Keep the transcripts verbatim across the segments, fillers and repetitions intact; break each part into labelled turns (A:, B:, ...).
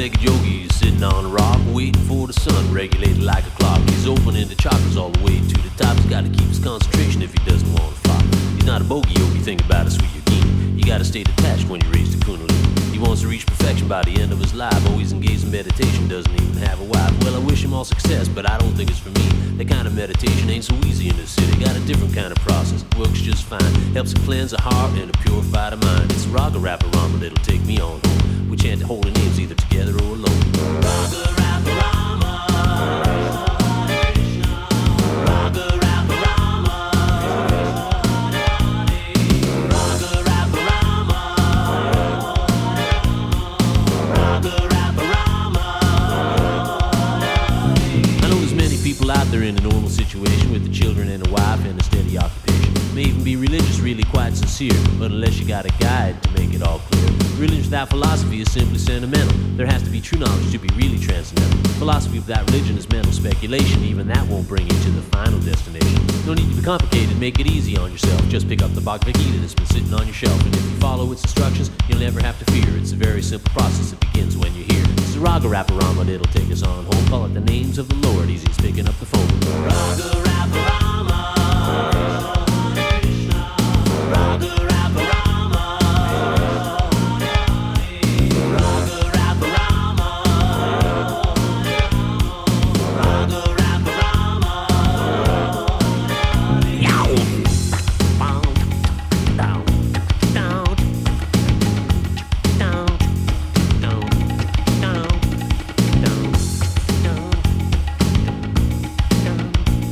A: Six-legged yogi is sitting on a rock, waiting for the sun, regulated like a clock. He's opening the chakras all the way to the top. He's got to keep his concentration if he doesn't want to flop. He's not a bogey yogi, think about a sweet yogini. You got to stay detached when you raise the kundalini. He wants to reach perfection by the end of his life. Always engaged in meditation, doesn't even have a wife. Well, I wish him all success, but I don't think it's for me. That kind of meditation ain't so easy in this city. Got a different kind of process, works just fine. Helps to cleanse the heart and to purify the mind. It's a raga rapa-rama that'll take me on home. We chant the holy names either together or alone. Raga rapa-rama, raga rapa-rama, raga rapa-rama, raga rapa-rama. I know there's many people out there in a normal situation with a children and a wife and a steady occupation. May even be religious, really quite sincere, but unless you got a guide to make it all clear, religion without philosophy is simply sentimental. There has to be true knowledge to be really transcendental. Philosophy without religion is mental speculation. Even that won't bring you to the final destination. No need to be complicated, make it easy on yourself. Just pick up the Bhagavad Gita that's been sitting on your shelf, and if you follow its instructions, you'll never have to fear. It's a very simple process that begins when you're here. It's a raga rapa-rama that'll take us on home. Call it the names of the Lord, easy as picking up the phone. Raga rapa-rama, raga rapa-rama, raga rapa-rama, raga rapa-rama. Yow! Bow, down, down, down, down, down, down, down, down.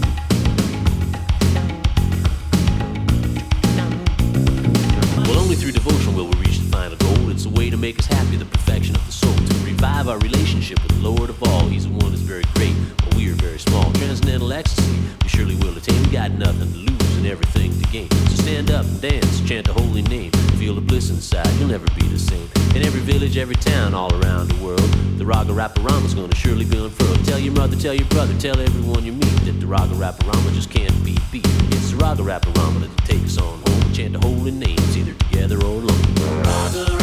A: Well, only through devotion will we reach the final goal. It's a way to make us happy, the perfection of the soul. To revive our relationship with the Lord of all. He's the one who's very great, but we are very small. Transcendental ecstasy, we surely will attain. We got nothing to lose and everything to gain. So stand up and dance, chant the holy name. Feel the bliss inside, you'll never be the same. In every village, every town, all around the world, the raga rapa-rama's gonna surely be unfurled. Tell your mother, tell your brother, tell everyone you meet that the raga rapa-rama just can't be beat. It's the raga rapa-rama that'll take us on home. Chant the holy names either together or alone. Raga